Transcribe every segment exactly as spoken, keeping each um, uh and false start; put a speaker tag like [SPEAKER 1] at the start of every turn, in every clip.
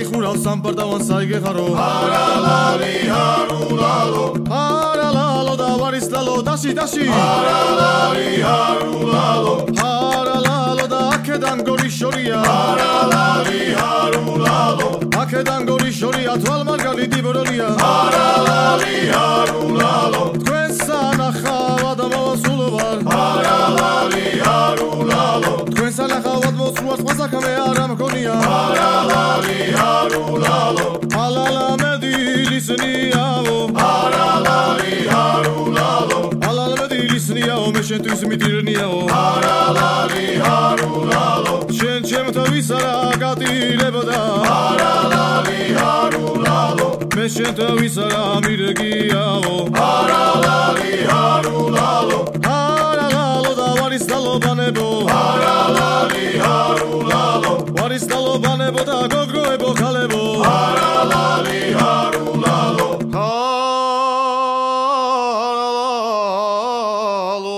[SPEAKER 1] გიხურავ სამბარდავან საიგეხარო არალალი არულალო არალალო და ვარისლალო დაში დაში არალალი არულალო არალალო და აქედან გორიშორია არალალი არულალო აქედან გორიშორია თვალმარგალი დიბროლია არალალი არულალო თქვენ სანახავად მოვასულო ვარ არალალი არულალო თქვენ სანახავად მოსულვარ სხვა საქმე არ მქონია არალალი არულალო ალალა მედილისნიაო არალალი არულალო ალალა მედილისნიაო მე შენთვის მიტირნიაო არალალი არულალო შენ ჩემთვის არა გატირებდა არალალი არულალო მე შენთვის არა მირგიაო არალალი არულალო არალალო და ვარისლალო ბანებო არალალი არულალო ვარისლალო ბანებო და გოგროებო ხალებო არალალი არულალო არალალო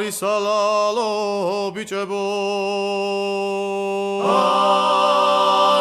[SPEAKER 1] ვარისალალო ბიჭებო